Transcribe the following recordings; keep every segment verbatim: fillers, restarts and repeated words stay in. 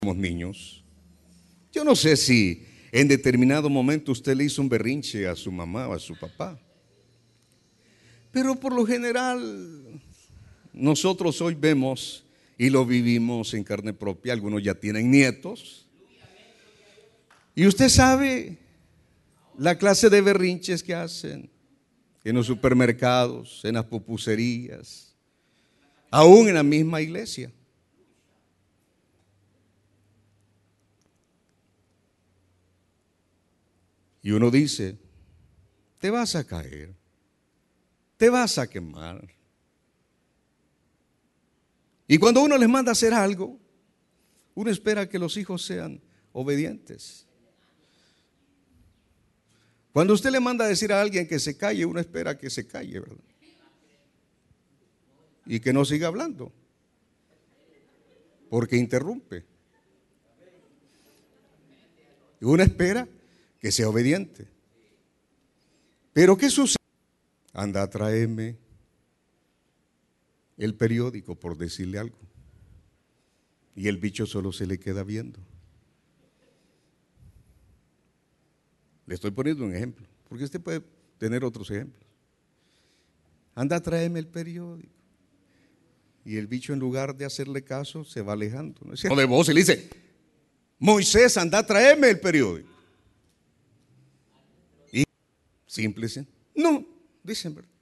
Somos niños. Yo no sé si en determinado momento usted le hizo un berrinche a su mamá o a su papá, pero por lo general nosotros hoy vemos y lo vivimos en carne propia. Algunos ya tienen nietos y usted sabe la clase de berrinches que hacen en los supermercados, en las pupuserías, aún en la misma iglesia. Y uno dice, te vas a caer, te vas a quemar. Y cuando uno les manda a hacer algo, uno espera que los hijos sean obedientes. Cuando usted le manda a decir a alguien que se calle, uno espera que se calle, ¿verdad? Y que no siga hablando, porque interrumpe. Y uno espera que sea obediente. Pero ¿qué sucede? Anda a traerme el periódico, por decirle algo, y el bicho solo se le queda viendo. Le estoy poniendo un ejemplo, porque usted puede tener otros ejemplos. Anda a traerme el periódico, y el bicho, en lugar de hacerle caso, se va alejando, ¿no es cierto? De voz y le dice, Moisés, anda a traerme el periódico. Y simple, ¿sí? No, dicen, ¿verdad?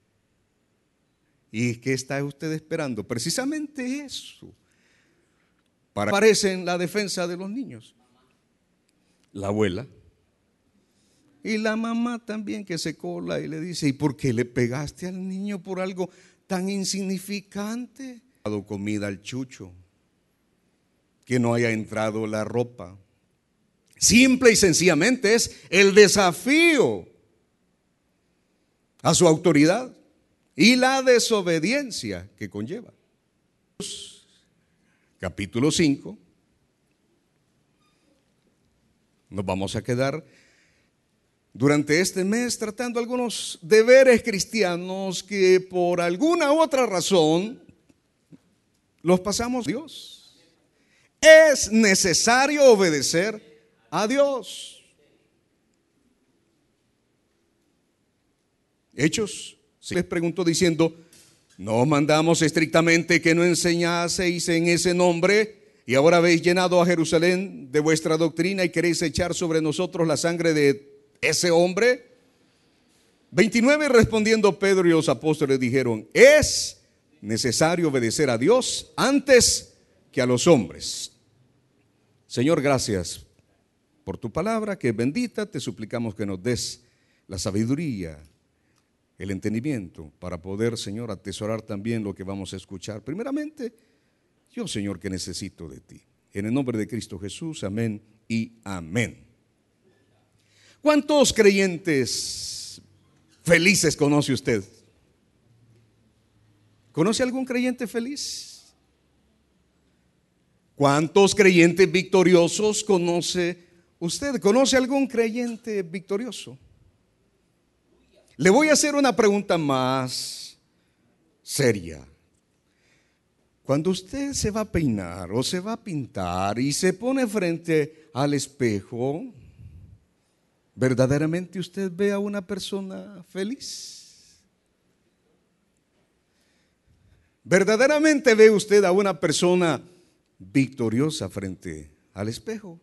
¿Y qué está usted esperando? Precisamente eso. Para aparece en la defensa de los niños la abuela y la mamá también, que se cola y le dice, ¿y por qué le pegaste al niño por algo tan insignificante? Ha dado comida al chucho, que no haya entrado la ropa. Simple y sencillamente es el desafío a su autoridad y la desobediencia que conlleva. Capítulo cinco. Nos vamos a quedar durante este mes tratando algunos deberes cristianos que por alguna u otra razón los pasamos a Dios. Es necesario obedecer a Dios. Hechos, sí, les preguntó diciendo, ¿no mandamos estrictamente que no enseñaseis en ese nombre? Y ahora habéis llenado a Jerusalén de vuestra doctrina y queréis echar sobre nosotros la sangre de ese hombre. veintinueve, respondiendo Pedro y los apóstoles dijeron, es necesario obedecer a Dios antes que a los hombres. Señor, gracias por tu palabra, que es bendita. Te suplicamos que nos des la sabiduría, el entendimiento, para poder, Señor, atesorar también lo que vamos a escuchar. Primeramente, yo, Señor, que necesito de ti. En el nombre de Cristo Jesús, amén y amén. ¿Cuántos creyentes felices conoce usted? ¿Conoce algún creyente feliz? ¿Cuántos creyentes victoriosos conoce usted? ¿Conoce algún creyente victorioso? Le voy a hacer una pregunta más seria. Cuando usted se va a peinar o se va a pintar y se pone frente al espejo, ¿verdaderamente usted ve a una persona feliz? ¿Verdaderamente ve usted a una persona victoriosa frente al espejo?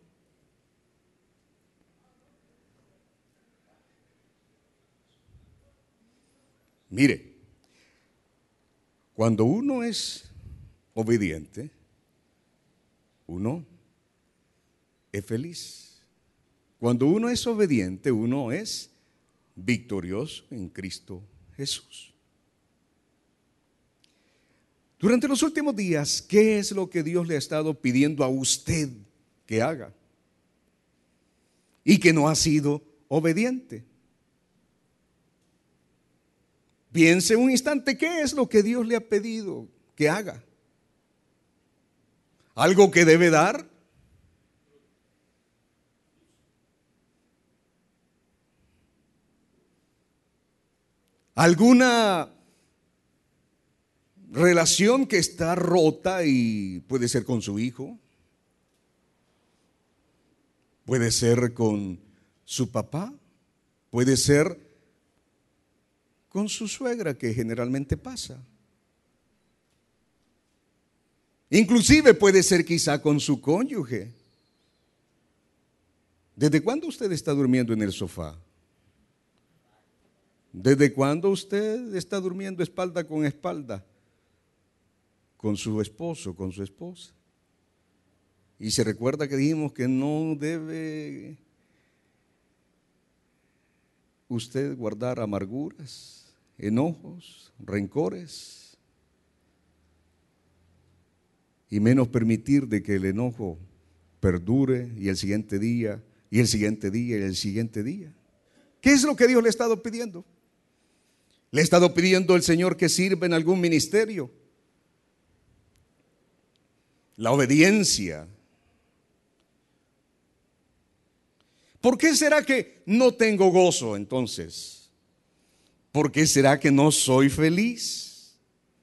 Mire, cuando uno es obediente, uno es feliz. Cuando uno es obediente, uno es victorioso en Cristo Jesús. Durante los últimos días, ¿qué es lo que Dios le ha estado pidiendo a usted que haga? Y que no ha sido obediente. Piense un instante, ¿qué es lo que Dios le ha pedido que haga? ¿Algo que debe dar? ¿Alguna relación que está rota y puede ser con su hijo? puede ser con su papá, puede ser con su suegra, que generalmente pasa. Inclusive puede ser quizá con su cónyuge. ¿Desde cuándo usted está durmiendo en el sofá? ¿Desde cuándo usted está durmiendo espalda con espalda con su esposo, con su esposa? Y se recuerda que dijimos que no debe usted guardar amarguras, enojos, rencores, y menos permitir de que el enojo perdure y el siguiente día, y el siguiente día, y el siguiente día. ¿Qué es lo que Dios le ha estado pidiendo? ¿Le ha estado pidiendo el Señor que sirva en algún ministerio? La obediencia. ¿Por qué será que no tengo gozo entonces? ¿Por qué será que no soy feliz?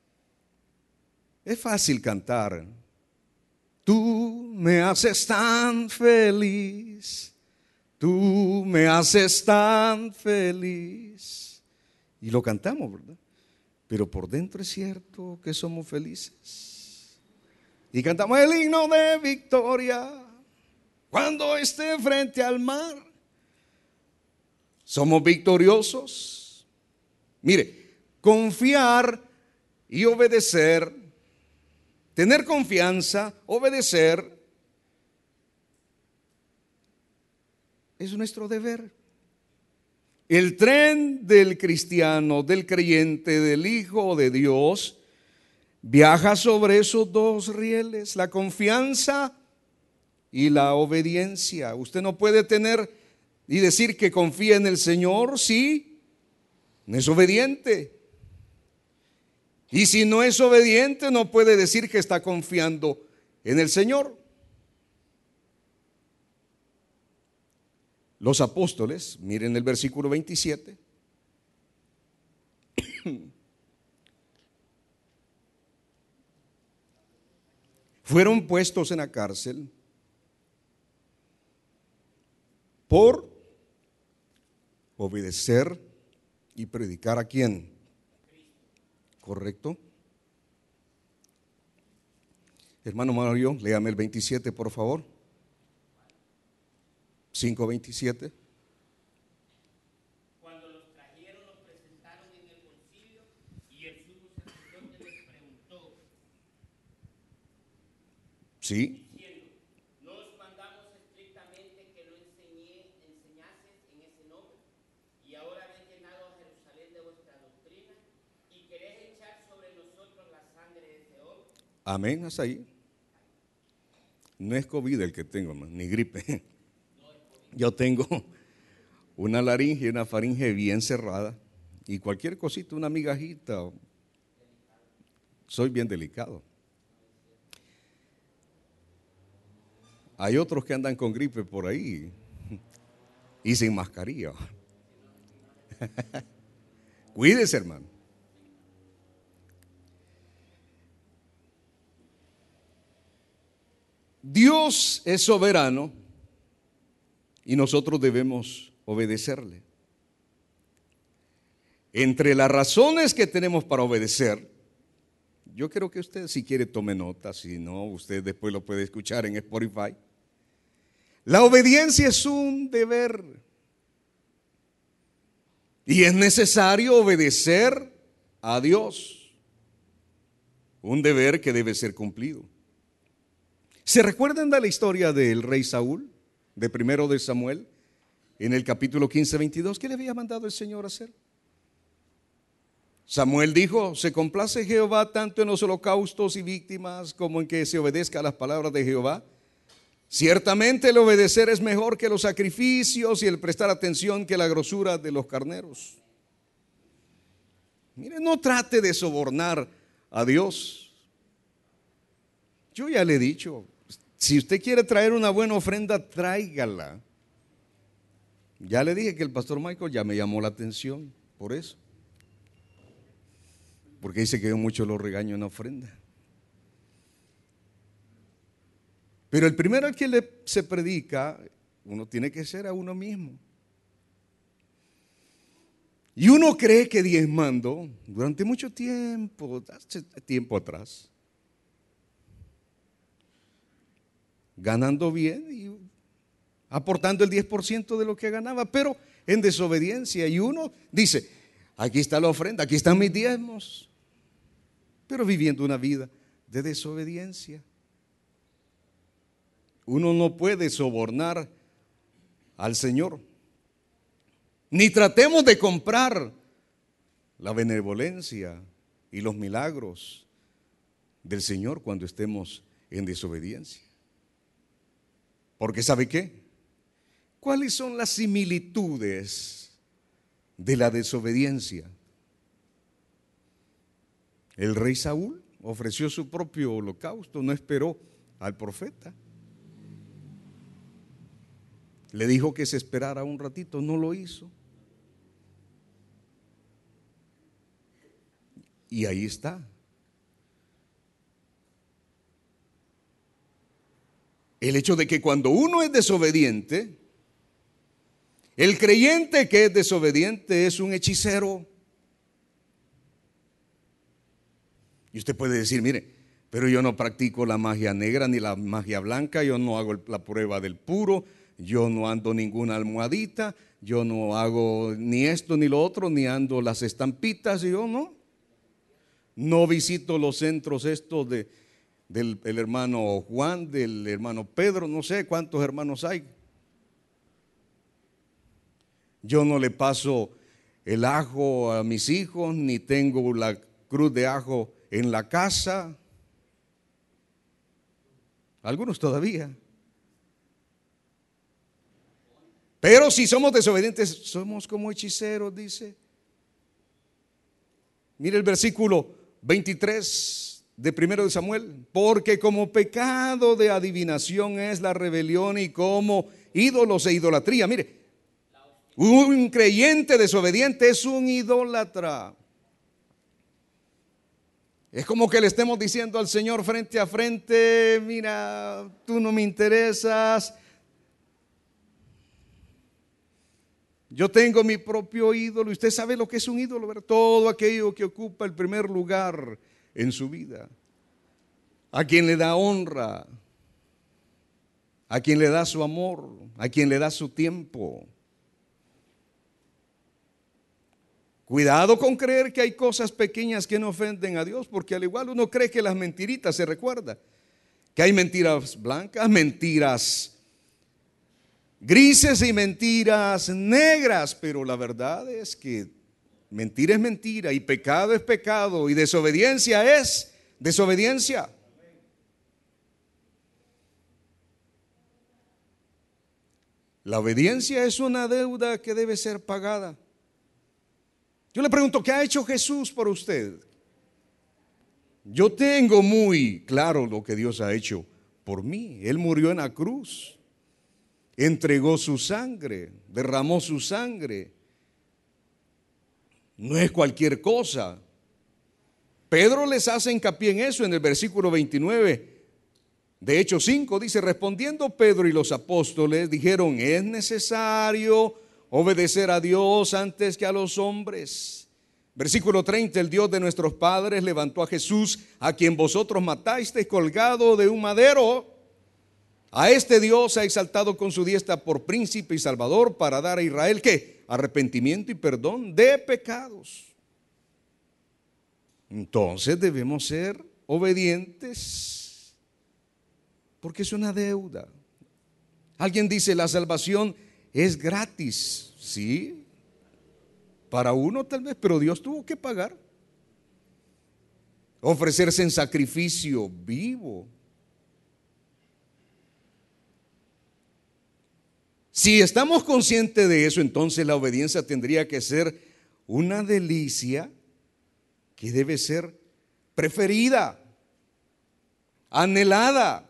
Es fácil cantar. Tú me haces tan feliz, tú me haces tan feliz. Y lo cantamos, ¿verdad? Pero por dentro es cierto que somos felices. Y cantamos el himno de victoria cuando esté frente al mar. Somos victoriosos. Mire, confiar y obedecer, tener confianza, obedecer, es nuestro deber. El tren del cristiano, del creyente, del Hijo de Dios, viaja sobre esos dos rieles, la confianza y la obediencia. Usted no puede tener y decir que confía en el Señor si no es obediente. Y si no es obediente, no puede decir que está confiando en el Señor. Los apóstoles, miren el versículo veintisiete. Fueron puestos en la cárcel por obedecer y predicar a quién. ¿Correcto? Hermano Mario, léame el veintisiete, por favor. cinco veintisiete. Cuando los trajeron, los presentaron en el concilio y el sumo sacerdote les preguntó, Sí. diciendo, ¿no os mandamos estrictamente que no enseñé, enseñases en ese nombre? Y ahora habéis llenado a Jerusalén de vuestra doctrina y queréis echar sobre nosotros la sangre de ese hombre. Amén, hasta ahí. No es COVID el que tengo, hermano, ni gripe. Yo tengo una laringe y una faringe bien cerrada, y cualquier cosita, una migajita, soy bien delicado. Hay otros que andan con gripe por ahí y sin mascarilla. Cuídese, hermano. Dios es soberano y nosotros debemos obedecerle. Entre las razones que tenemos para obedecer, yo quiero que usted, si quiere, tome nota, si no, usted después lo puede escuchar en Spotify. La obediencia es un deber y es necesario obedecer a Dios, un deber que debe ser cumplido. ¿Se recuerdan de la historia del rey Saúl, de primero de Samuel, en el capítulo quince, veintidós? ¿Qué le había mandado el Señor a hacer? Samuel dijo, se complace Jehová tanto en los holocaustos y víctimas como en que se obedezca a las palabras de Jehová. Ciertamente el obedecer es mejor que los sacrificios y el prestar atención que la grosura de los carneros. Mire, no trate de sobornar a Dios. Yo ya le he dicho, si usted quiere traer una buena ofrenda, tráigala. Ya le dije que el pastor Michael ya me llamó la atención por eso. Porque dice que yo mucho lo regaño en la ofrenda. Pero el primero al que le, se predica uno tiene que ser a uno mismo. Y uno cree que diezmando durante mucho tiempo, hace tiempo atrás, ganando bien y aportando el diez por ciento de lo que ganaba, pero en desobediencia. Y uno dice, aquí está la ofrenda, aquí están mis diezmos, pero viviendo una vida de desobediencia. Uno no puede sobornar al Señor. Ni tratemos de comprar la benevolencia y los milagros del Señor cuando estemos en desobediencia. Porque ¿sabe qué? ¿Cuáles son las similitudes de la desobediencia? El rey Saúl ofreció su propio holocausto, no esperó al profeta. Le dijo que se esperara un ratito, no lo hizo. Y ahí está. El hecho de que cuando uno es desobediente, el creyente que es desobediente es un hechicero. Y usted puede decir, mire, pero yo no practico la magia negra ni la magia blanca, yo no hago la prueba del puro, yo no ando ninguna almohadita, yo no hago ni esto ni lo otro, ni ando las estampitas, yo no. No visito los centros estos de, del el hermano Juan, del hermano Pedro, no sé cuántos hermanos hay. Yo no le paso el ajo a mis hijos, ni tengo la cruz de ajo en la casa. Algunos todavía. Pero si somos desobedientes, somos como hechiceros, dice. Mire el versículo veintitrés de primero de Samuel. Porque como pecado de adivinación es la rebelión y como ídolos e idolatría. Mire, un creyente desobediente es un idólatra. Es como que le estemos diciendo al Señor frente a frente, mira, tú no me interesas. Yo tengo mi propio ídolo. Y usted sabe lo que es un ídolo, ¿verdad? Todo aquello que ocupa el primer lugar en su vida. A quien le da honra, a quien le da su amor, a quien le da su tiempo. Cuidado con creer que hay cosas pequeñas que no ofenden a Dios, porque al igual uno cree que las mentiritas, se recuerda, que hay mentiras blancas, mentiras grises y mentiras negras, pero la verdad es que mentira es mentira y pecado es pecado y desobediencia es desobediencia. La obediencia es una deuda que debe ser pagada. Yo le pregunto, ¿qué ha hecho Jesús por usted? Yo tengo muy claro lo que Dios ha hecho por mí. Él murió en la cruz, entregó su sangre, derramó su sangre. No es cualquier cosa. Pedro les hace hincapié en eso en el versículo veintinueve de Hechos cinco. Dice, respondiendo Pedro y los apóstoles dijeron, es necesario obedecer a Dios antes que a los hombres. Versículo treinta, el Dios de nuestros padres levantó a Jesús, a quien vosotros matasteis colgado de un madero. A este Dios ha exaltado con su diestra por príncipe y salvador para dar a Israel, ¿qué? Arrepentimiento y perdón de pecados. Entonces debemos ser obedientes, porque es una deuda. Alguien dice, la salvación es gratis, sí, para uno tal vez, pero Dios tuvo que pagar, ofrecerse en sacrificio vivo. Si estamos conscientes de eso, entonces la obediencia tendría que ser una delicia que debe ser preferida, anhelada.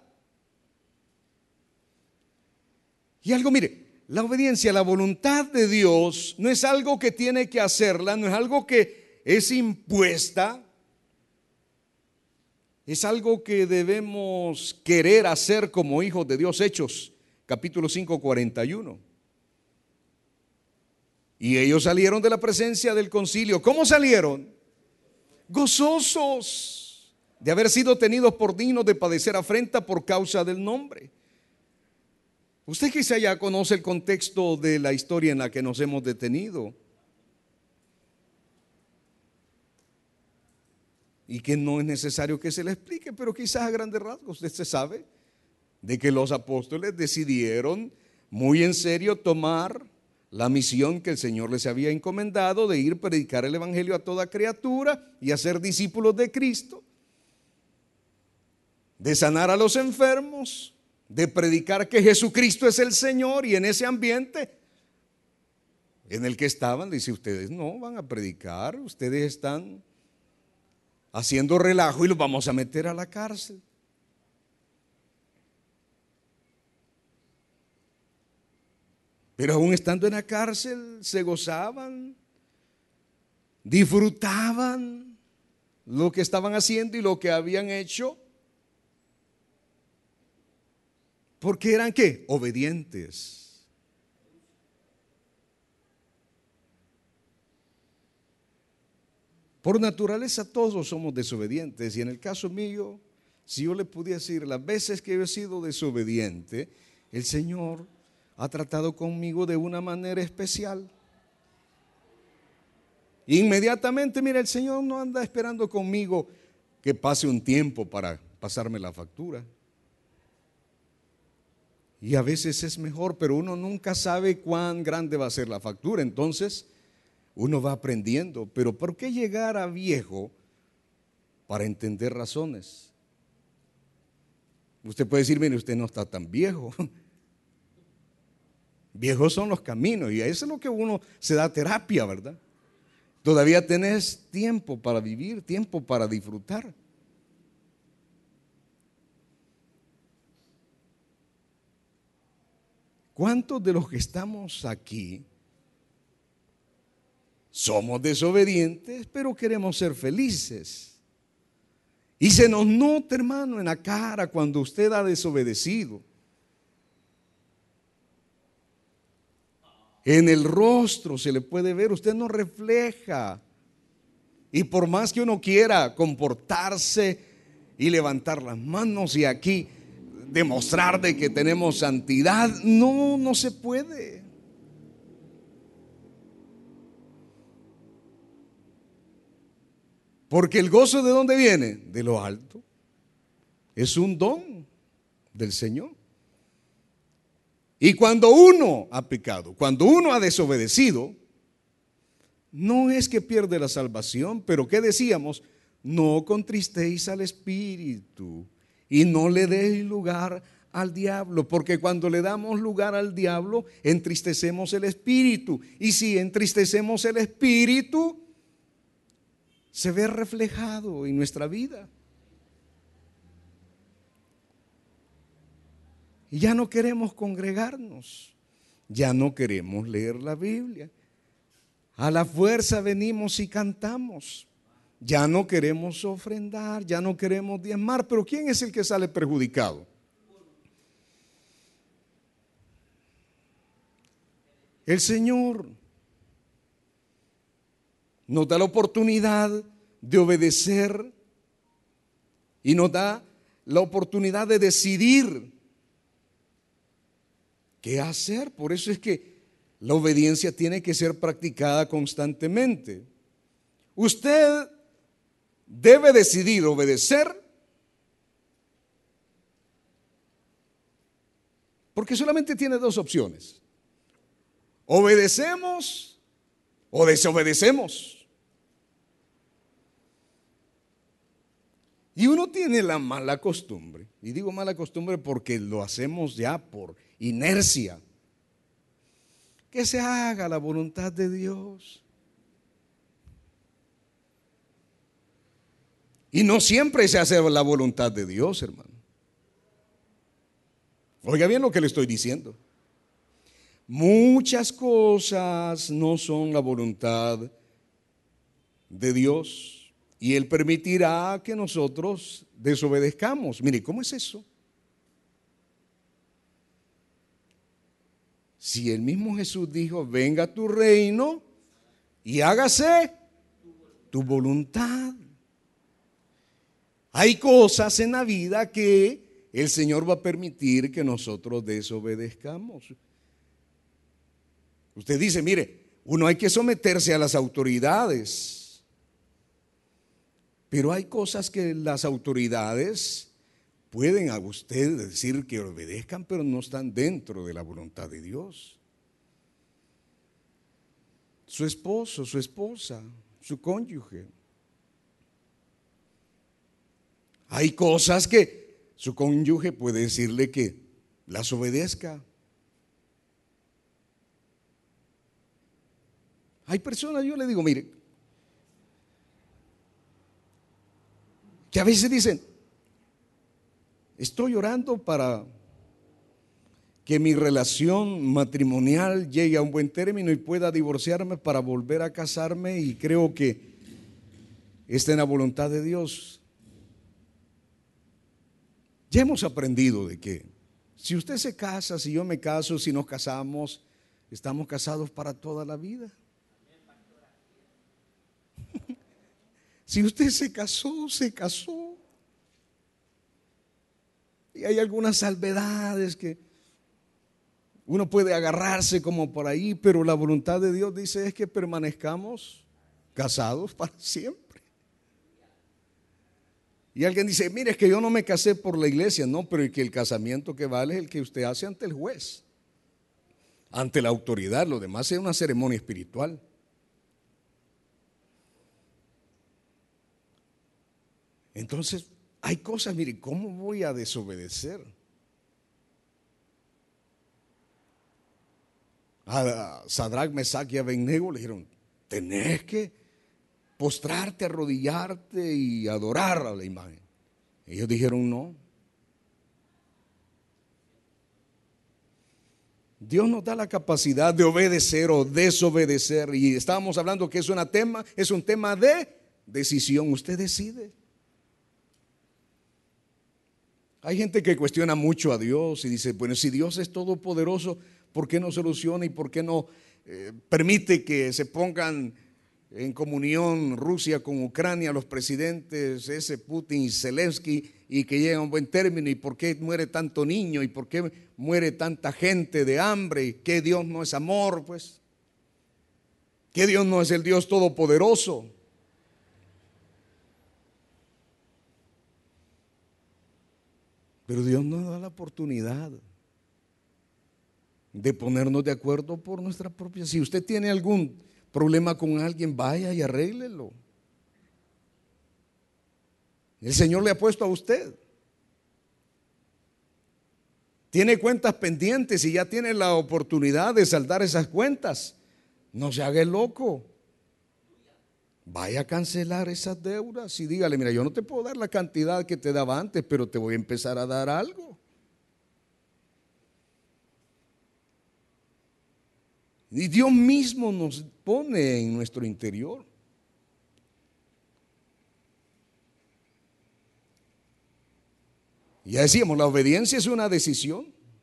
Y algo, mire, la obediencia a la voluntad de Dios no es algo que tiene que hacerla, no es algo que es impuesta, es algo que debemos querer hacer como hijos de Dios hechos capítulo cinco, cuarenta y uno. Y ellos salieron de la presencia del concilio. ¿Cómo salieron? Gozosos de haber sido tenidos por dignos de padecer afrenta por causa del nombre. Usted quizá ya conoce el contexto de la historia en la que nos hemos detenido y que no es necesario que se le explique, pero quizás a grandes rasgos usted se sabe de que los apóstoles decidieron muy en serio tomar la misión que el Señor les había encomendado de ir a predicar el evangelio a toda criatura y hacer discípulos de Cristo, de sanar a los enfermos, de predicar que Jesucristo es el Señor. Y en ese ambiente en el que estaban, dice, ustedes no van a predicar, ustedes están haciendo relajo y los vamos a meter a la cárcel. Pero aún estando en la cárcel se gozaban, disfrutaban lo que estaban haciendo y lo que habían hecho. Porque eran ¿qué? Obedientes. Por naturaleza todos somos desobedientes, y en el caso mío, si yo le pudiera decir las veces que yo he sido desobediente, el Señor ha tratado conmigo de una manera especial. Inmediatamente, mira, el Señor no anda esperando conmigo que pase un tiempo para pasarme la factura. Y a veces es mejor, pero uno nunca sabe cuán grande va a ser la factura. Entonces uno va aprendiendo. Pero ¿por qué llegar a viejo para entender razones? Usted puede decir, mire, usted no está tan viejo. Viejos son los caminos, y eso es lo que uno se da terapia, ¿verdad? Todavía tenés tiempo para vivir, tiempo para disfrutar. ¿Cuántos de los que estamos aquí somos desobedientes, pero queremos ser felices? Y se nos nota, hermano, en la cara cuando usted ha desobedecido. En el rostro se le puede ver, usted no refleja. Y por más que uno quiera comportarse y levantar las manos y aquí demostrar de que tenemos santidad, no, no se puede. Porque el gozo, ¿de dónde viene? De lo alto. Es un don del Señor. Y cuando uno ha pecado, cuando uno ha desobedecido, no es que pierde la salvación, pero ¿qué decíamos? No contristéis al Espíritu y no le deis lugar al diablo, porque cuando le damos lugar al diablo, entristecemos el Espíritu. Y si entristecemos el Espíritu, se ve reflejado en nuestra vida. Y ya no queremos congregarnos, ya no queremos leer la Biblia. A la fuerza venimos y cantamos. Ya no queremos ofrendar, ya no queremos diezmar. Pero ¿quién es el que sale perjudicado? El Señor nos da la oportunidad de obedecer y nos da la oportunidad de decidir qué hacer. Por eso es que la obediencia tiene que ser practicada constantemente. Usted debe decidir obedecer, porque solamente tiene dos opciones: obedecemos o desobedecemos. Y uno tiene la mala costumbre, y digo mala costumbre porque lo hacemos ya por inercia, que se haga la voluntad de Dios. Y no siempre se hace la voluntad de Dios, hermano. Oiga bien lo que le estoy diciendo. Muchas cosas no son la voluntad de Dios, y Él permitirá que nosotros desobedezcamos. Mire, ¿cómo es eso? Si el mismo Jesús dijo, venga tu reino y hágase tu voluntad. Hay cosas en la vida que el Señor va a permitir que nosotros desobedezcamos. Usted dice, mire, uno hay que someterse a las autoridades, pero hay cosas que las autoridades pueden a usted decir que obedezcan, pero no están dentro de la voluntad de Dios. Su esposo, su esposa, su cónyuge. Hay cosas que su cónyuge puede decirle que las obedezca. Hay personas, yo le digo, mire, que a veces dicen, estoy orando para que mi relación matrimonial llegue a un buen término y pueda divorciarme para volver a casarme, y creo que está en la voluntad de Dios. Ya hemos aprendido de que si usted se casa, si yo me caso, si nos casamos, estamos casados para toda la vida. Si usted se casó, se casó. Y hay algunas salvedades que uno puede agarrarse como por ahí, pero la voluntad de Dios dice es que permanezcamos casados para siempre. Y alguien dice, mire, es que yo no me casé por la iglesia. No, pero el que el casamiento que vale es el que usted hace ante el juez, ante la autoridad. Lo demás es una ceremonia espiritual. Entonces, hay cosas, mire, ¿cómo voy a desobedecer? A Sadrach, Mesach y Abednego le dijeron, tenés que postrarte, arrodillarte y adorar a la imagen. Ellos dijeron no. Dios nos da la capacidad de obedecer o desobedecer, y estábamos hablando que es un tema, es un tema de decisión. Usted decide. Hay gente que cuestiona mucho a Dios y dice, bueno, si Dios es todopoderoso, ¿por qué no soluciona y por qué no eh, permite que se pongan en comunión Rusia con Ucrania, los presidentes ese Putin y Zelensky, y que lleguen a un buen término? ¿Y por qué muere tanto niño? ¿Y por qué muere tanta gente de hambre? ¿Y qué Dios no es amor? Pues, ¿qué Dios no es el Dios todopoderoso? Pero Dios nos da la oportunidad de ponernos de acuerdo por nuestra propia. Si usted tiene algún problema con alguien, vaya y arréglelo. El Señor le ha puesto a usted. Tiene cuentas pendientes y ya tiene la oportunidad de saldar esas cuentas. No se haga el loco. Vaya a cancelar esas deudas y dígale, mira, yo no te puedo dar la cantidad que te daba antes, pero te voy a empezar a dar algo. Y Dios mismo nos pone en nuestro interior. Ya decíamos, la obediencia es una decisión.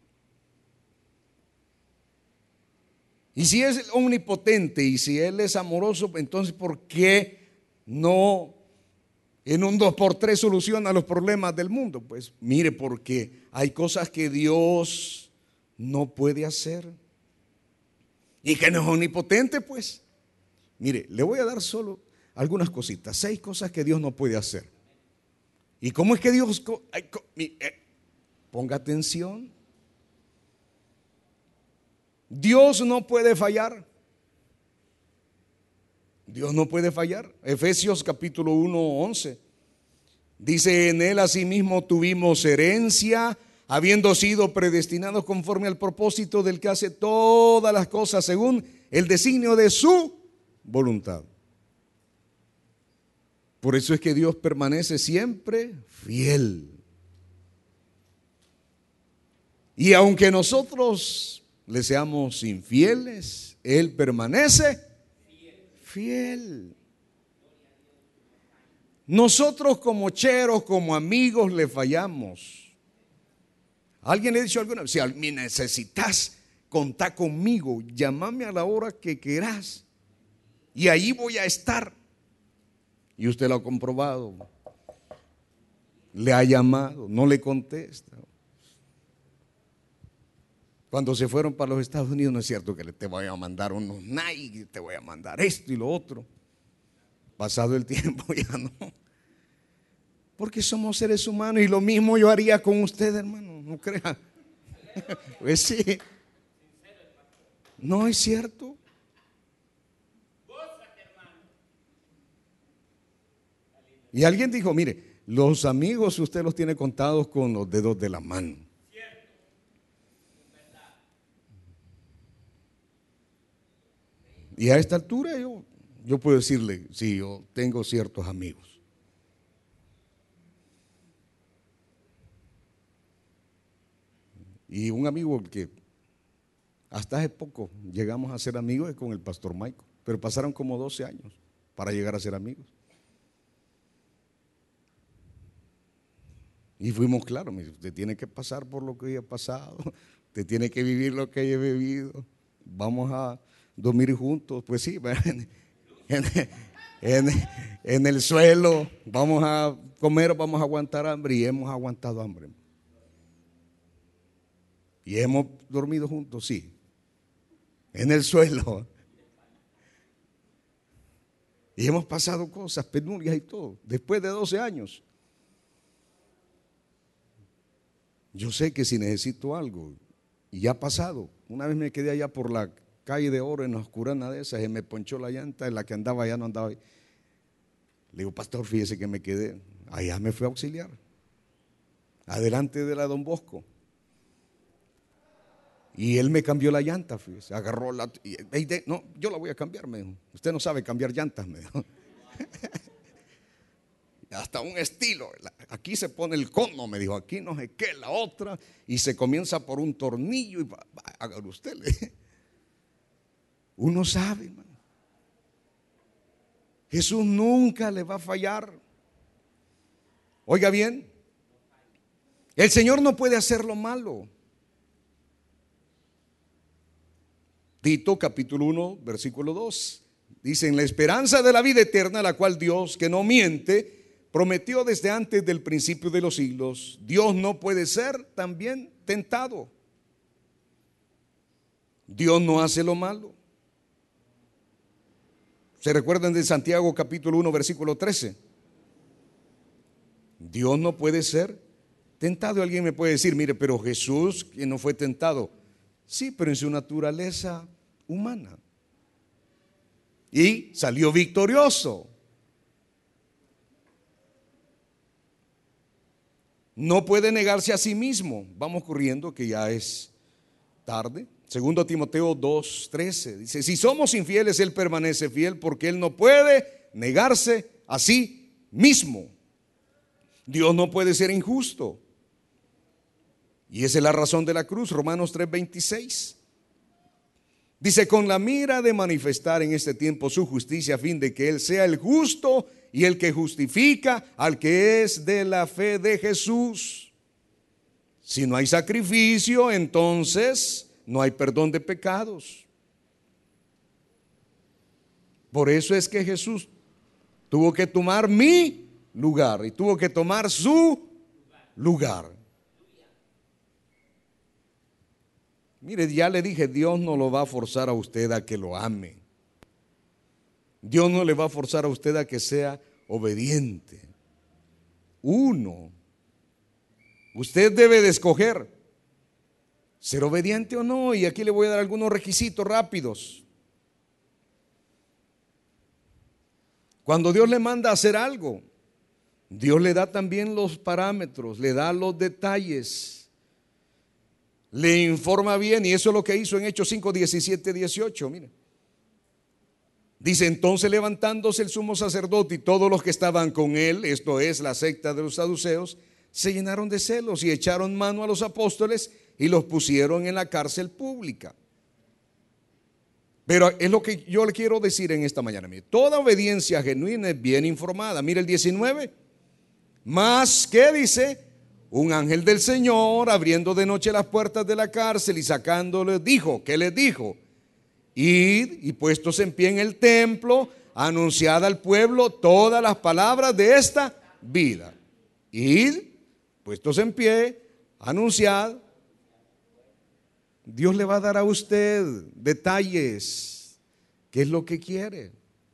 Y si es omnipotente y si Él es amoroso, entonces ¿por qué no en un dos por tres soluciona los problemas del mundo? Pues mire, porque hay cosas que Dios no puede hacer. Y que no es omnipotente, pues. Mire, le voy a dar solo algunas cositas, seis cosas que Dios no puede hacer. ¿Y cómo es que Dios? Ponga atención. Dios no puede fallar. Dios no puede fallar. Efesios capítulo uno, once. Dice, en Él asimismo tuvimos herencia, habiendo sido predestinados conforme al propósito del que hace todas las cosas según el designio de su voluntad. Por eso es que Dios permanece siempre fiel. Y aunque nosotros le seamos infieles, Él permanece fiel. Nosotros como cheros, como amigos, le fallamos. ¿Alguien le ha dicho alguna vez? Si necesitas contá conmigo, llámame a la hora que querás y ahí voy a estar. Y usted lo ha comprobado. Le ha llamado, no le contesta. Cuando se fueron para los Estados Unidos, no es cierto que te voy a mandar unos Nike, te voy a mandar esto y lo otro. Pasado el tiempo ya no. Porque somos seres humanos y lo mismo yo haría con usted, hermano, no crea. Pues sí. No es cierto. Y alguien dijo, mire, los amigos usted los tiene contados con los dedos de la mano. Y a esta altura yo, yo puedo decirle, sí, yo tengo ciertos amigos. Y un amigo que hasta hace poco llegamos a ser amigos es con el pastor Michael, pero pasaron como doce años para llegar a ser amigos. Y fuimos claros, usted tiene que pasar por lo que yo he pasado, usted tiene que vivir lo que yo he vivido, vamos a dormir juntos, pues sí, en, en, en, en el suelo, vamos a comer, vamos a aguantar hambre, y hemos aguantado hambre. Y hemos dormido juntos, sí, en el suelo. Y hemos pasado cosas, penurias y todo, después de doce años. Yo sé que si necesito algo, y ya ha pasado, una vez me quedé allá por la calle de Oro en la oscurana de esas y me ponchó la llanta, en la que andaba ya no andaba ahí. Le digo, pastor, fíjese que me quedé, allá me fui a auxiliar, adelante de la Don Bosco. Y él me cambió la llanta, fíjese, agarró la, y, y, no, yo la voy a cambiar, me dijo. Usted no sabe cambiar llantas, me dijo. Hasta un estilo, aquí se pone el cono, me dijo, aquí no sé qué, la otra, y se comienza por un tornillo, y haga usted, le. Uno sabe, hermano. Jesús nunca le va a fallar. Oiga bien, el Señor no puede hacer lo malo. Tito capítulo uno, versículo dos. Dice, en la esperanza de la vida eterna, la cual Dios, que no miente, prometió desde antes del principio de los siglos. Dios no puede ser también tentado. Dios no hace lo malo. ¿Se recuerdan de Santiago capítulo uno, versículo trece? Dios no puede ser tentado. Alguien me puede decir, mire, pero Jesús, que no fue tentado. Sí, pero en su naturaleza humana. Y salió victorioso. No puede negarse a sí mismo. Vamos corriendo que ya es tarde. Segundo Timoteo dos, trece. Dice, si somos infieles, Él permanece fiel porque Él no puede negarse a sí mismo. Dios no puede ser injusto. Y esa es la razón de la cruz. Romanos tres, veintiséis. Dice, con la mira de manifestar en este tiempo su justicia, a fin de que Él sea el justo y el que justifica al que es de la fe de Jesús. Si no hay sacrificio, entonces no hay perdón de pecados. Por eso es que Jesús tuvo que tomar mi lugar y tuvo que tomar su lugar. Mire, ya le dije, Dios no lo va a forzar a usted a que lo ame. Dios no le va a forzar a usted a que sea obediente. Uno, usted debe de escoger ser obediente o no, y aquí le voy a dar algunos requisitos rápidos. Cuando Dios le manda a hacer algo, Dios le da también los parámetros, le da los detalles, le informa bien, y eso es lo que hizo en Hechos cinco, diecisiete, dieciocho. Mire, dice, entonces levantándose el sumo sacerdote y todos los que estaban con él, esto es la secta de los saduceos, se llenaron de celos y echaron mano a los apóstoles y los pusieron en la cárcel pública. Pero es lo que yo le quiero decir en esta mañana. Mire, toda obediencia genuina es bien informada. Mire el diecinueve. Más que dice, un ángel del Señor, abriendo de noche las puertas de la cárcel y sacándoles, dijo, ¿qué les dijo? Id y puestos en pie en el templo, anunciad al pueblo todas las palabras de esta vida. Id, puestos en pie, anunciad. Dios le va a dar a usted detalles. ¿Qué es lo que quiere?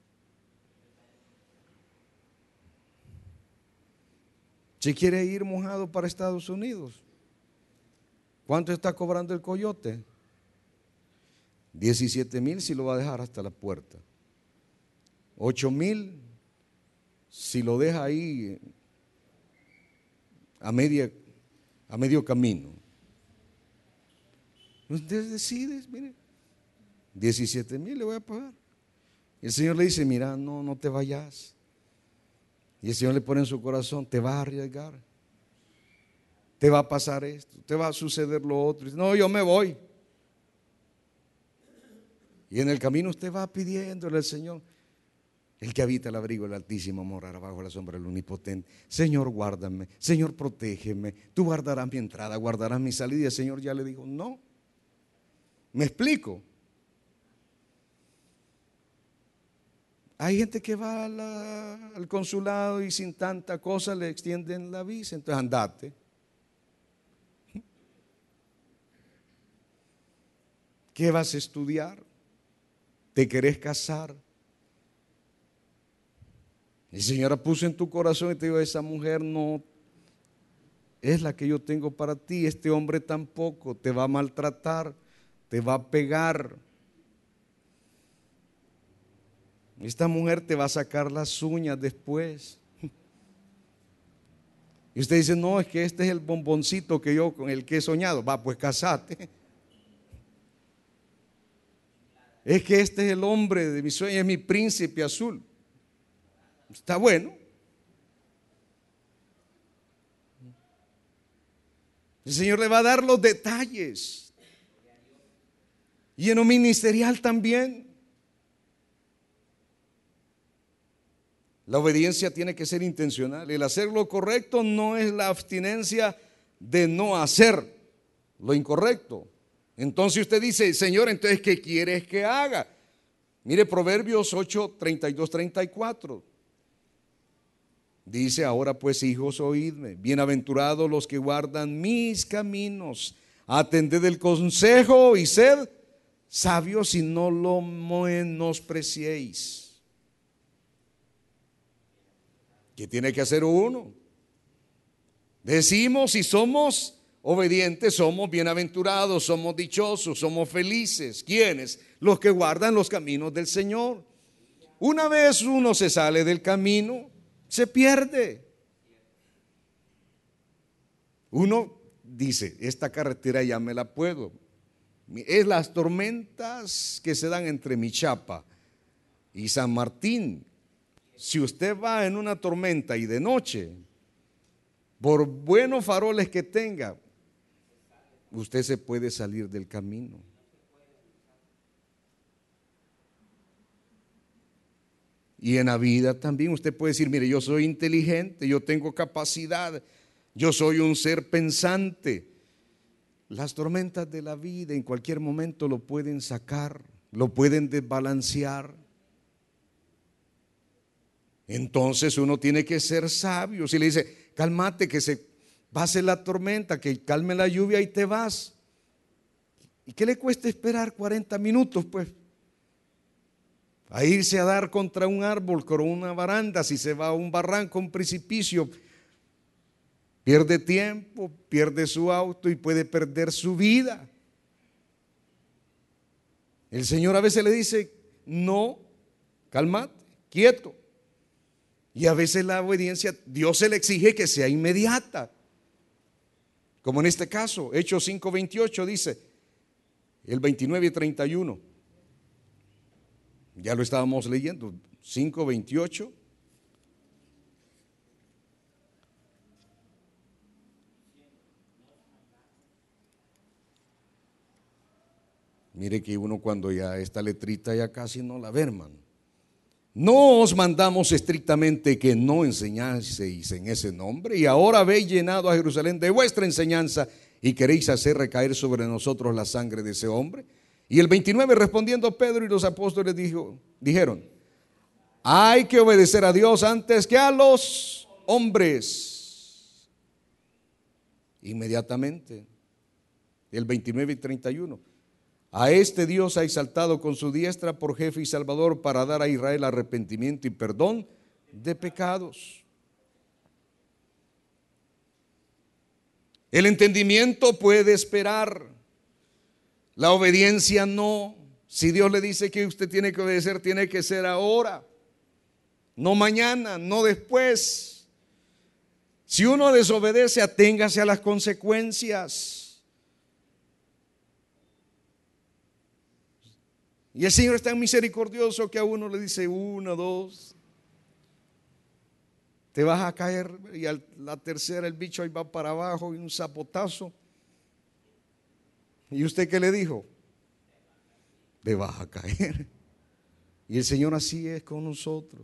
Si quiere ir mojado para Estados Unidos, ¿cuánto está cobrando el coyote? diecisiete mil si lo va a dejar hasta la puerta. ocho mil si lo deja ahí a, media, a medio camino. Usted decide, mire, diecisiete mil le voy a pagar. Y el Señor le dice, mira, no, no te vayas. Y el Señor le pone en su corazón, te vas a arriesgar. Te va a pasar esto, te va a suceder lo otro. Y dice, no, yo me voy. Y en el camino usted va pidiéndole al Señor, el que habita el abrigo del Altísimo morará bajo la sombra del Omnipotente. Señor, guárdame, Señor, protégeme, tú guardarás mi entrada, guardarás mi salida. Y el Señor ya le dijo, no. ¿Me explico? Hay gente que va a la, al consulado y sin tanta cosa le extienden la visa, entonces andate. ¿Qué vas a estudiar? ¿Te querés casar? El Señor puso en tu corazón y te dijo, esa mujer no es la que yo tengo para ti, este hombre tampoco, te va a maltratar, te va a pegar. Esta mujer te va a sacar las uñas después. Y usted dice, no, es que este es el bomboncito que yo con el que he soñado. Va, pues casate. Es que este es el hombre de mi sueño, es mi príncipe azul. Está bueno. El Señor le va a dar los detalles. Y en lo ministerial también. La obediencia tiene que ser intencional. El hacer lo correcto no es la abstinencia de no hacer lo incorrecto. Entonces usted dice, Señor, entonces ¿qué quieres que haga? Mire Proverbios ocho, treinta y dos, treinta y cuatro. Dice, ahora pues hijos, oídme, bienaventurados los que guardan mis caminos, atended el consejo y sed sabios y no lo menospreciéis. ¿Qué tiene que hacer uno? Decimos y somos obedientes, somos bienaventurados, somos dichosos, somos felices. ¿Quiénes? Los que guardan los caminos del Señor. Una vez uno se sale del camino, se pierde. Uno dice, esta carretera ya me la puedo. Es las tormentas que se dan entre Michapa y San Martín. Si usted va en una tormenta y de noche, por buenos faroles que tenga, usted se puede salir del camino. Y en la vida también usted puede decir, mire, yo soy inteligente, yo tengo capacidad, yo soy un ser pensante. Las tormentas de la vida en cualquier momento lo pueden sacar, lo pueden desbalancear. Entonces uno tiene que ser sabio. Si le dice, cálmate, que se pase la tormenta, que calme la lluvia y te vas. ¿Y qué le cuesta esperar cuarenta minutos, pues? A irse a dar contra un árbol, con una baranda, si se va a un barranco, un precipicio, pierde tiempo, pierde su auto y puede perder su vida. El Señor a veces le dice, no, cálmate, quieto. Y a veces la obediencia, Dios se le exige que sea inmediata. Como en este caso, Hechos cinco veintiocho dice, el veintinueve y treinta y uno. Ya lo estábamos leyendo, cinco veintiocho. Mire que uno cuando ya esta letrita ya casi no la ve, hermano. no os mandamos estrictamente que no enseñaseis en ese nombre, y ahora habéis llenado a Jerusalén de vuestra enseñanza y queréis hacer recaer sobre nosotros la sangre de ese hombre. Y el veintinueve, respondiendo Pedro y los apóstoles dijo, dijeron, hay que obedecer a Dios antes que a los hombres. Inmediatamente, el veintinueve y treinta y uno, a este Dios ha exaltado con su diestra por jefe y salvador para dar a Israel arrepentimiento y perdón de pecados. El entendimiento puede esperar, la obediencia no. Si Dios le dice que usted tiene que obedecer, tiene que ser ahora, no mañana, no después. Si uno desobedece, aténgase a las consecuencias. Y el Señor es tan misericordioso que a uno le dice una, dos, te vas a caer, y a la tercera el bicho ahí va para abajo y un zapotazo. ¿Y usted qué le dijo? Te vas a caer. Y el Señor así es con nosotros.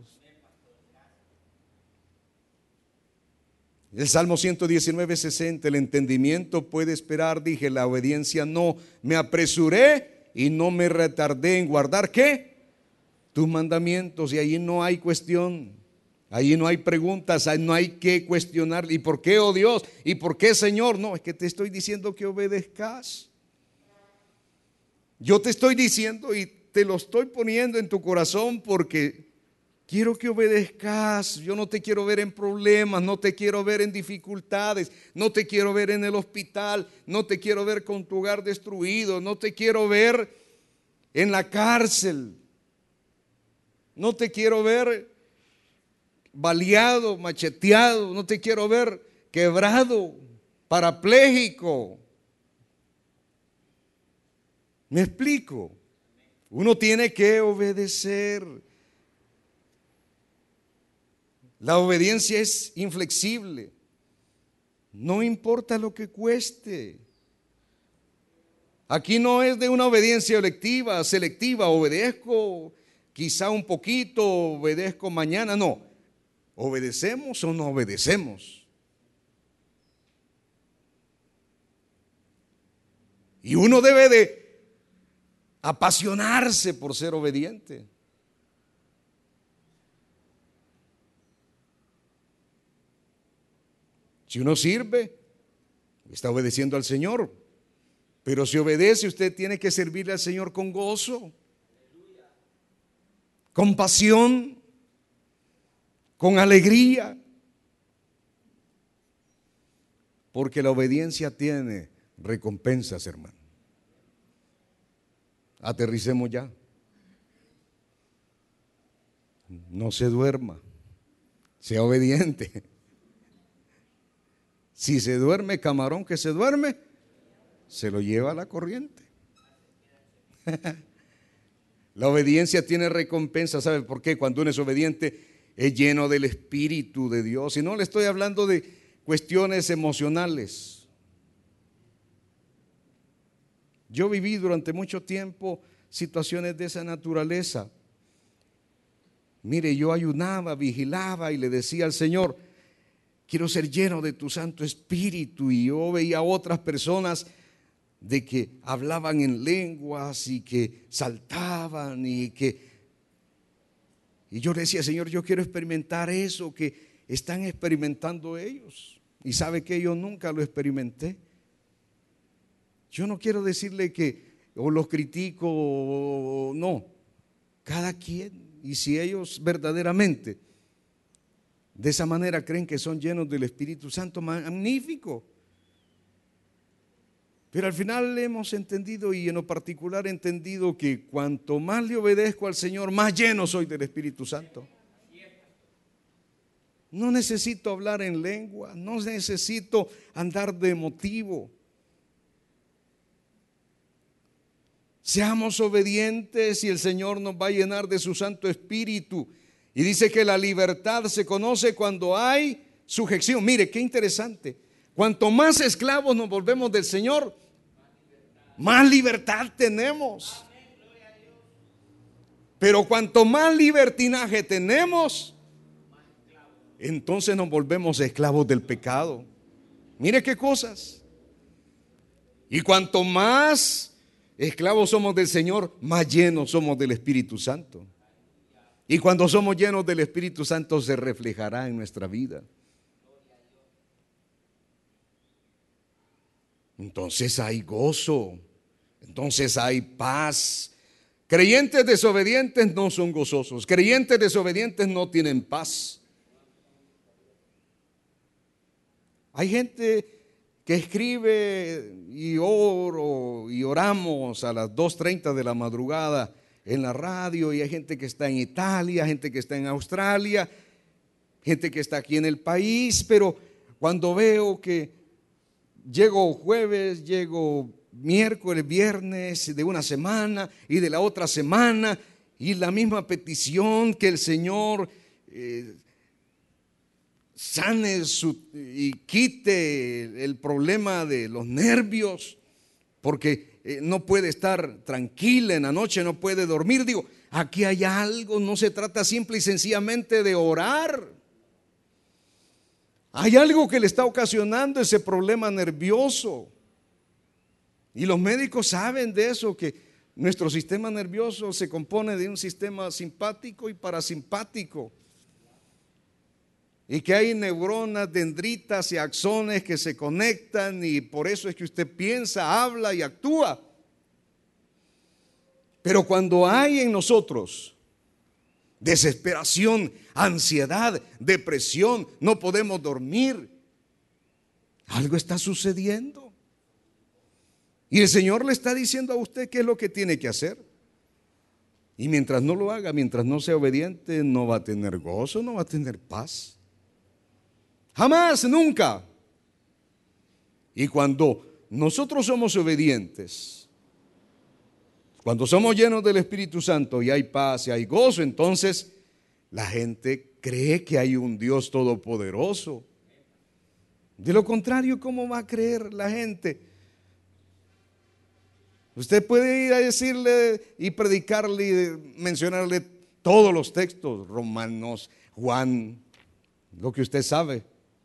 El Salmo ciento diecinueve, sesenta, el entendimiento puede esperar, dije, la obediencia no. Me apresuré y no me retardé en guardar, ¿qué? Tus mandamientos. Y allí no hay cuestión. Allí no hay preguntas, ahí no hay que cuestionar. ¿Y por qué, oh Dios? ¿Y por qué, Señor? No, es que te estoy diciendo que obedezcas. Yo te estoy diciendo y te lo estoy poniendo en tu corazón porque quiero que obedezcas. Yo no te quiero ver en problemas, no te quiero ver en dificultades, no te quiero ver en el hospital, no te quiero ver con tu hogar destruido, no te quiero ver en la cárcel, no te quiero ver baleado, macheteado, no te quiero ver quebrado, parapléjico. ¿Me explico? Uno tiene que obedecer. La obediencia es inflexible. No importa lo que cueste. Aquí no es de una obediencia electiva, selectiva. Obedezco quizá un poquito, obedezco mañana. No. ¿Obedecemos o no obedecemos? Y uno debe de apasionarse por ser obediente. Si uno sirve, está obedeciendo al Señor. Pero si obedece, usted tiene que servirle al Señor con gozo, con pasión, con alegría. Porque la obediencia tiene recompensas, hermano. Aterricemos ya. No se duerma, sea obediente. Si se duerme, camarón que se duerme, se lo lleva a la corriente. La obediencia tiene recompensa. ¿Sabe por qué? Cuando uno es obediente, es lleno del Espíritu de Dios. Y no le estoy hablando de cuestiones emocionales. Yo viví durante mucho tiempo situaciones de esa naturaleza. Mire, yo ayunaba, vigilaba y le decía al Señor, quiero ser lleno de tu Santo Espíritu. Y yo veía a otras personas de que hablaban en lenguas y que saltaban y que... Y yo le decía, Señor, yo quiero experimentar eso que están experimentando ellos. Y sabe que yo nunca lo experimenté. Yo no quiero decirle que o los critico o no. Cada quien. Y si ellos verdaderamente de esa manera creen que son llenos del Espíritu Santo, magnífico. Pero al final hemos entendido, y en lo particular he entendido, que cuanto más le obedezco al Señor, más lleno soy del Espíritu Santo. No necesito hablar en lengua, no necesito andar de emotivo. Seamos obedientes y el Señor nos va a llenar de su Santo Espíritu. Y dice que la libertad se conoce cuando hay sujeción. Mire, qué interesante. Cuanto más esclavos nos volvemos del Señor, más libertad tenemos. Pero cuanto más libertinaje tenemos, entonces nos volvemos esclavos del pecado. Mire qué cosas. Y cuanto más esclavos somos del Señor, más llenos somos del Espíritu Santo. Y cuando somos llenos del Espíritu Santo se reflejará en nuestra vida. Entonces hay gozo, entonces hay paz. Creyentes desobedientes no son gozosos, creyentes desobedientes no tienen paz. Hay gente que escribe y oro y oramos a las dos treinta de la madrugada en la radio, y hay gente que está en Italia, gente que está en Australia, gente que está aquí en el país, pero cuando veo que llego jueves, llego miércoles, viernes de una semana y de la otra semana, y la misma petición, que el Señor eh, sane su, y quite el problema de los nervios, porque eh, no puede estar tranquila en la noche, no puede dormir. Digo, aquí hay algo, no se trata simple y sencillamente de orar. Hay algo que le está ocasionando ese problema nervioso. Y los médicos saben de eso, que nuestro sistema nervioso se compone de un sistema simpático y parasimpático. Y que hay neuronas, dendritas y axones que se conectan, y por eso es que usted piensa, habla y actúa. Pero cuando hay en nosotros desesperación, ansiedad, depresión, no podemos dormir, algo está sucediendo. Y el Señor le está diciendo a usted qué es lo que tiene que hacer. Y mientras no lo haga, mientras no sea obediente, no va a tener gozo, no va a tener paz. Jamás, nunca. Y cuando nosotros somos obedientes, cuando somos llenos del Espíritu Santo y hay paz y hay gozo, entonces la gente cree que hay un Dios todopoderoso. De lo contrario, ¿cómo va a creer la gente? Usted puede ir a decirle y predicarle y mencionarle todos los textos, Romanos, Juan, lo que usted sabe.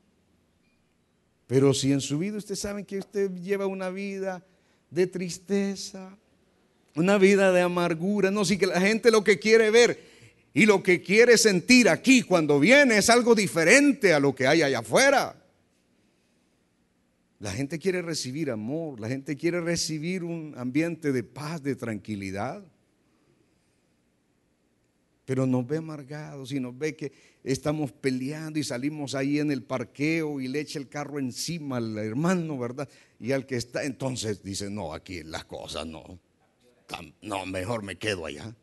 Pero si en su vida usted sabe que usted lleva una vida de tristeza, una vida de amargura, no, si que la gente lo que quiere ver y lo que quiere sentir aquí cuando viene es algo diferente a lo que hay allá afuera. La gente quiere recibir amor, la gente quiere recibir un ambiente de paz, de tranquilidad. Pero nos ve amargados y nos ve que estamos peleando y salimos ahí en el parqueo y le echa el carro encima al hermano, ¿verdad? Y al que está, entonces dice, no, aquí las cosas no, no, mejor me quedo allá.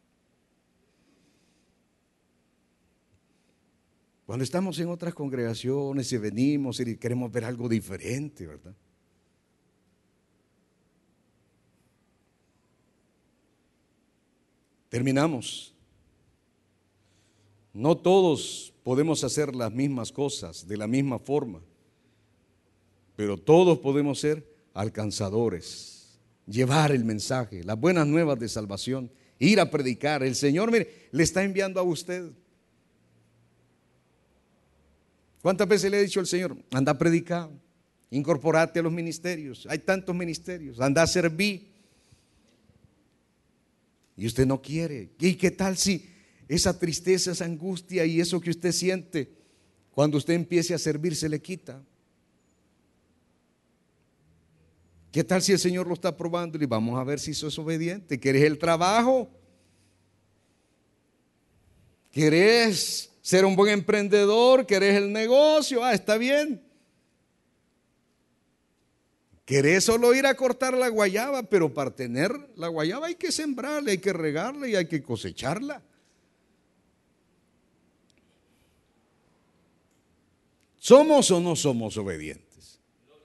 Cuando estamos en otras congregaciones y venimos y queremos ver algo diferente, ¿verdad? Terminamos. No todos podemos hacer las mismas cosas de la misma forma, pero todos podemos ser alcanzadores, llevar el mensaje, las buenas nuevas de salvación, ir a predicar. El Señor, mire, le está enviando a usted. ¿Cuántas veces le ha dicho el Señor? Anda a predicar, incorporate a los ministerios, hay tantos ministerios, anda a servir. Y usted no quiere. ¿Y qué tal si esa tristeza, esa angustia y eso que usted siente, cuando usted empiece a servir, se le quita? ¿Qué tal si el Señor lo está probando y vamos a ver si sos obediente? ¿Querés el trabajo? ¿Querés ser un buen emprendedor? ¿Querés el negocio? Ah, está bien. ¿Querés solo ir a cortar la guayaba? Pero para tener la guayaba hay que sembrarla, hay que regarla y hay que cosecharla. ¿Somos o no somos obedientes?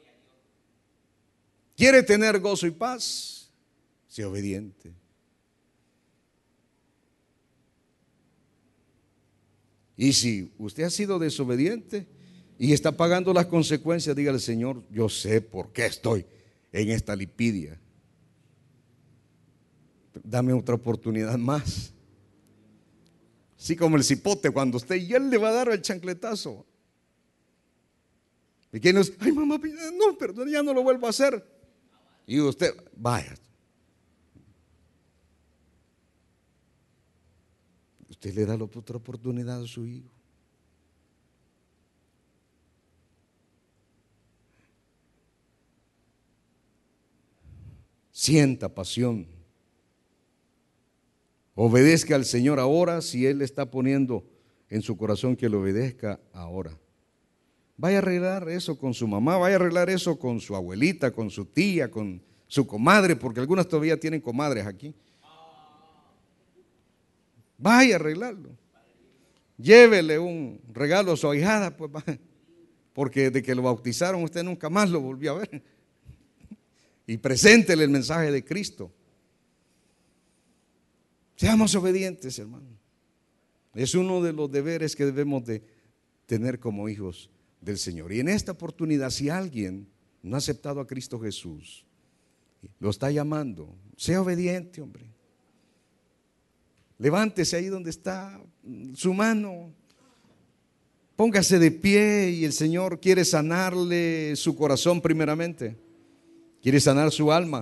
¿Quiere tener gozo y paz? Sea obediente. Y si usted ha sido desobediente y está pagando las consecuencias, dígale, Señor, yo sé por qué estoy en esta lipidia. Dame otra oportunidad más. Así como el cipote cuando usted y él le va a dar el chancletazo. Pequeños, ay mamá, no, perdón, ya no lo vuelvo a hacer. Y usted, vaya. Usted le da la otra oportunidad a su hijo. Sienta pasión. Obedezca al Señor ahora si Él está poniendo en su corazón que le obedezca ahora. Vaya a arreglar eso con su mamá, vaya a arreglar eso con su abuelita, con su tía, con su comadre, porque algunas todavía tienen comadres aquí. Vaya a arreglarlo. Llévele un regalo a su ahijada, pues, porque de que lo bautizaron usted nunca más lo volvió a ver. Y preséntele el mensaje de Cristo. Seamos obedientes, hermano. Es uno de los deberes que debemos de tener como hijos del Señor. Y en esta oportunidad, si alguien no ha aceptado a Cristo Jesús, lo está llamando, sea obediente, hombre. Levántese ahí donde está su mano. Póngase de pie y el Señor quiere sanarle su corazón primeramente. Quiere sanar su alma.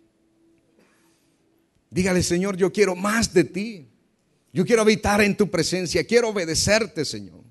Dígale, Señor, yo quiero más de ti. Yo quiero habitar en tu presencia. Quiero obedecerte, Señor.